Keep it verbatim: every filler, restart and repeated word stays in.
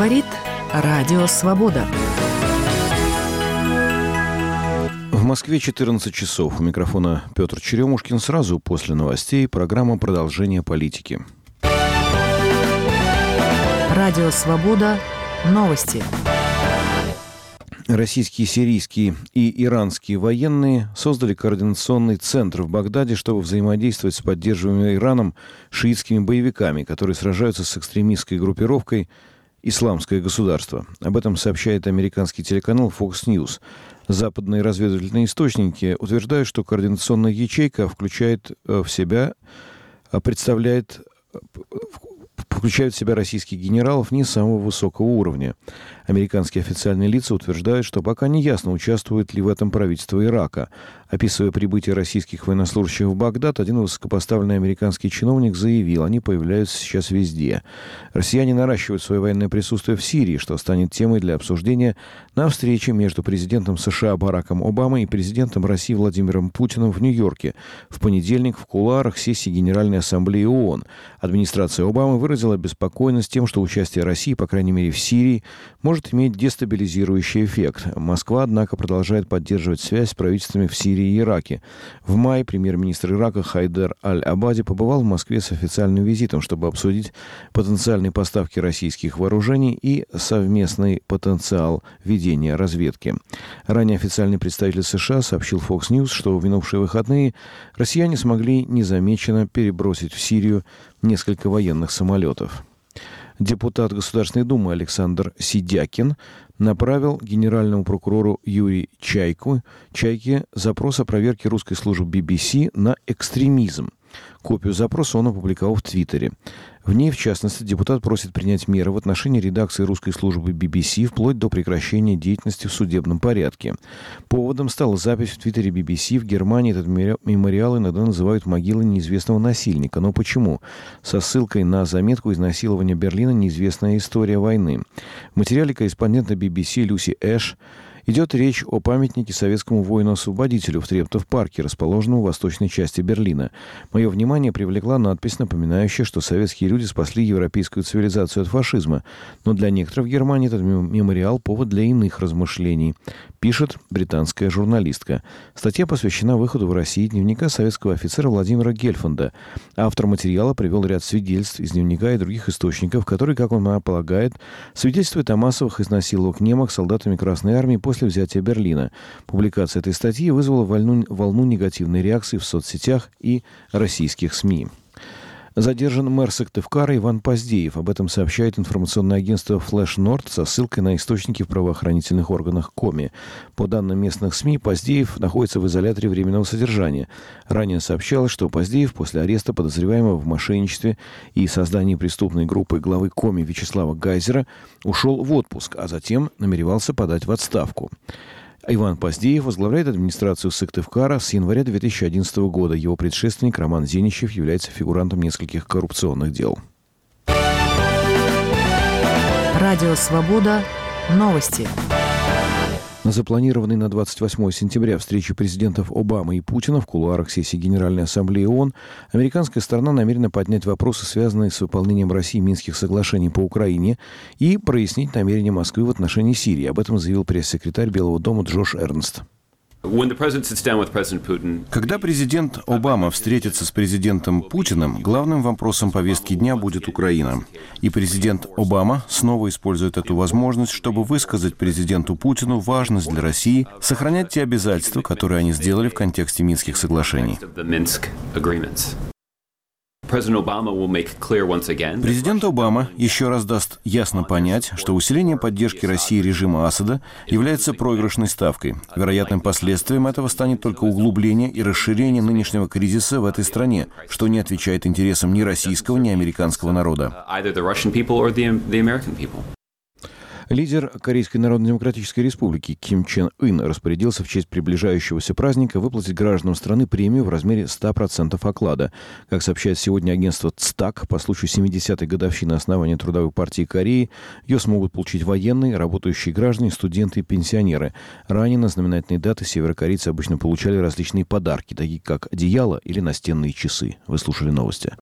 Говорит Радио Свобода. В Москве четырнадцать часов. У микрофона Петр Черемушкин. Сразу после новостей программа «Продолжение политики». Радио Свобода. Новости. Российские, сирийские и иранские военные создали координационный центр в Багдаде, чтобы взаимодействовать с поддерживаемыми Ираном шиитскими боевиками, которые сражаются с экстремистской группировкой «Исламское государство». Об этом сообщает американский телеканал Fox News. Западные разведывательные источники утверждают, что координационная ячейка включает в себя, представляет, включают в себя российских генералов не самого высокого уровня. Американские официальные лица утверждают, что пока не ясно, участвует ли в этом правительство Ирака. Описывая прибытие российских военнослужащих в Багдад, один высокопоставленный американский чиновник заявил, они появляются сейчас везде. Россияне наращивают свое военное присутствие в Сирии, что станет темой для обсуждения на встрече между президентом США Бараком Обамой и президентом России Владимиром Путиным в Нью-Йорке в понедельник в кулуарах сессии Генеральной Ассамблеи ООН. Администрация Обамы выразила обеспокоенность тем, что участие России, по крайней мере в Сирии, может иметь дестабилизирующий эффект. Москва, однако, продолжает поддерживать связь с правительствами в Сирии и Ираке. В мае премьер-министр Ирака Хайдер Аль-Абади побывал в Москве с официальным визитом, чтобы обсудить потенциальные поставки российских вооружений и совместный потенциал ведения разведки. Ранее официальный представитель США сообщил Fox News, что в минувшие выходные россияне смогли незамеченно перебросить в Сирию несколько военных самолетов. Депутат Государственной Думы Александр Сидякин направил генеральному прокурору Юрию Чайку, Чайке запрос о проверке русской службы би би си на экстремизм. Копию запроса он опубликовал в Твиттере. В ней, в частности, депутат просит принять меры в отношении редакции русской службы би би си вплоть до прекращения деятельности в судебном порядке. Поводом стала запись в Твиттере би би си. В Германии этот мемориал иногда называют могилой неизвестного насильника. Но почему? Со ссылкой на заметку изнасилования Берлина «Неизвестная история войны». В материале корреспондента би би си Люси Эш идет речь о памятнике советскому воину-освободителю в Трептов-парке, расположенном в восточной части Берлина. Мое внимание привлекла надпись, напоминающая, что советские люди спасли европейскую цивилизацию от фашизма. Но для некоторых в Германии этот мемориал – повод для иных размышлений, пишет британская журналистка. Статья посвящена выходу в России дневника советского офицера Владимира Гельфанда. Автор материала привел ряд свидетельств из дневника и других источников, которые, как он полагает, свидетельствуют о массовых изнасилованиях немок солдатами Красной Армии после взятия Берлина. Публикация этой статьи вызвала волну, волну негативной реакции в соцсетях и российских СМИ. Задержан мэр Сыктывкара Иван Поздеев. Об этом сообщает информационное агентство Flash Nord со ссылкой на источники в правоохранительных органах Коми. По данным местных СМИ, Поздеев находится в изоляторе временного содержания. Ранее сообщалось, что Поздеев после ареста подозреваемого в мошенничестве и создании преступной группы главы Коми Вячеслава Гайзера ушел в отпуск, а затем намеревался подать в отставку. Иван Поздеев возглавляет администрацию Сыктывкара с января две тысячи одиннадцатого года. Его предшественник Роман Зеничев является фигурантом нескольких коррупционных дел. Радио Свобода. Новости. На запланированной на двадцать восьмое сентября встрече президентов Обамы и Путина в кулуарах сессии Генеральной Ассамблеи ООН американская сторона намерена поднять вопросы, связанные с выполнением России Минских соглашений по Украине, и прояснить намерения Москвы в отношении Сирии. Об этом заявил пресс-секретарь Белого дома Джош Эрнст. Когда президент Обама встретится с президентом Путиным, главным вопросом повестки дня будет Украина. И президент Обама снова использует эту возможность, чтобы высказать президенту Путину важность для России сохранять те обязательства, которые они сделали в контексте Минских соглашений. Президент Обама еще раз даст ясно понять, что усиление поддержки России режима Асада является проигрышной ставкой. Вероятным последствием этого станет только углубление и расширение нынешнего кризиса в этой стране, что не отвечает интересам ни российского, ни американского народа. Лидер Корейской Народно-Демократической Республики Ким Чен Ын распорядился в честь приближающегося праздника выплатить гражданам страны премию в размере ста процентов оклада. Как сообщает сегодня агентство ЦТАК, по случаю семидесятой годовщины основания Трудовой партии Кореи ее смогут получить военные, работающие граждане, студенты и пенсионеры. Ранее на знаменательные даты северокорейцы обычно получали различные подарки, такие как одеяло или настенные часы. Вы слушали новости.